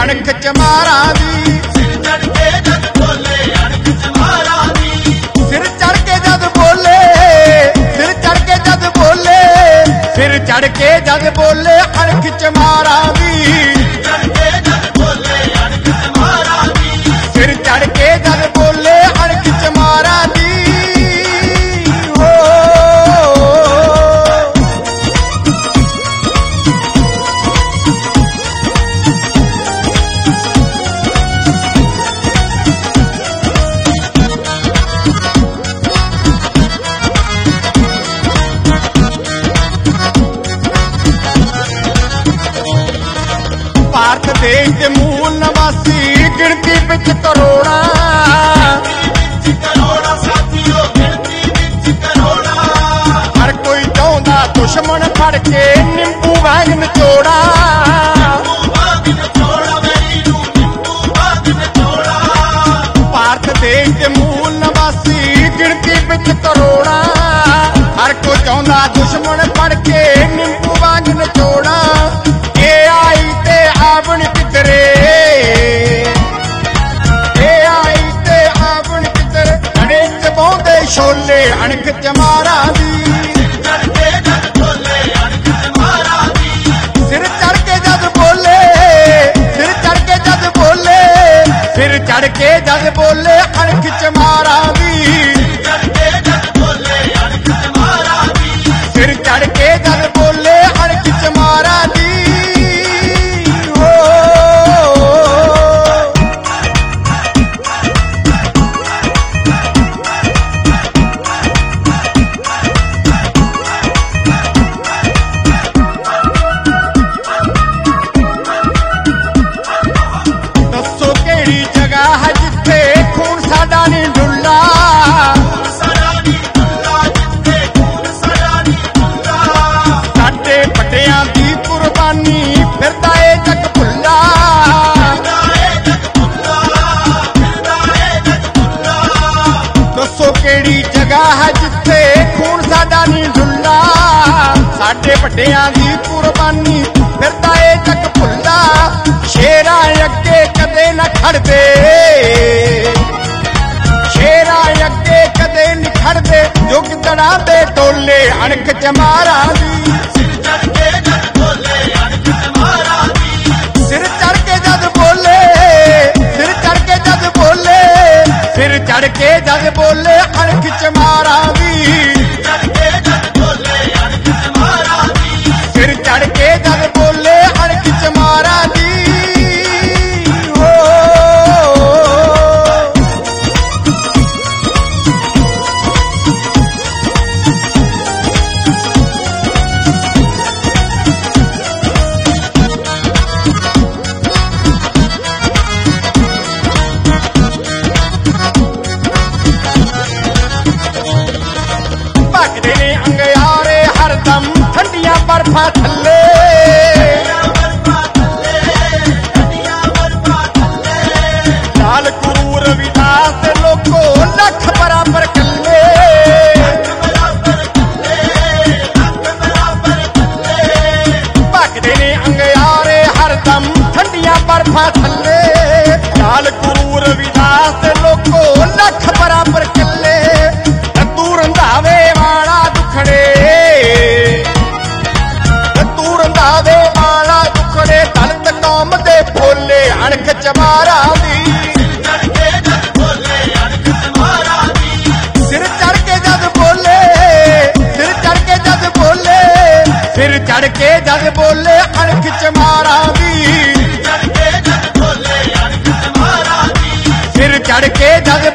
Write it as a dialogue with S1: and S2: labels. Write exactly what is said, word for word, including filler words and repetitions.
S1: अणख चमारा दी।
S2: सिर चढ़ के जद बोले अणख चमारा दी।
S1: सिर चढ़ के जद बोले सिर चढ़ के जद बोले सिर चढ़ के जद बोले अणख चमारा दी। सिर चढ़ के जद बोले अणख चमारा दी। हो भारत देश के मूल निवासी गिनती विच करोड़ा। हर कोई चाहुंदा दुश्मन फड़ के निंबू वांग निचोड़ा। भारत देश के मूल निवासी गिनती विच करोड़ा। हर कोई चाहुंदा दुश्मन फड़ के निंबू वांग निचोड़ा। ये आई ते आवण किधरे ये आई ते आवण किधरे अड़े चबाउंदे छोले अणख चमारा दी। सिर चढ़ के जद बोले सिर चढ़ के जद बोले सिर चढ़ के जद बोले अणख चमारा दी। सिर चढ़ के जद बोले अणख चमारा दी। दसो केड़ी जगह है जिथे खून साडा नहीं डुल्ला। साडे पटियां दी कुर्बानी फिरदा ए जग भुल्ला। दसो केड़ी जगह है जिथे खून साडा नहीं डुल्ला। साडे पटियां दी कुर्बानी फिरदा ए जग भुल्ला। शेरा अगे कदे न खड़दे शेरा अगे कदे नहीं खड़दे जो गिदड़ा दे टोले अणख चमारा दी। सिर चढ़ के जद बोले सिर चढ़ के जद बोले सिर चढ़ के जद बोले सिर चढ़ के जद बोले अणख चमारा दी। सिर चढ़ के जद बोले अणख चमारा दी। हो भगदे ने अंगयारे हरदम ठंडियां बर्फां थल्ले। लाल गुरू रविदास दे लोको लख बराबर कल्ले। भगदे ने अंगयारे हरदम ठंडियां बर्फां थल्ले। लाल गुरू रविदास दे लोको लख बराबर कल्ले। तू रंधावे वाला दुखड़े तू रंधावे वाला दुखड़े दलित कौम दे भोले अणख चमारा दी। सिर चढ़ के जद बोले सिर चढ़ के जद बोले सिर चढ़ के जद बोले अणख चमारा दी। सिर चढ़ के जद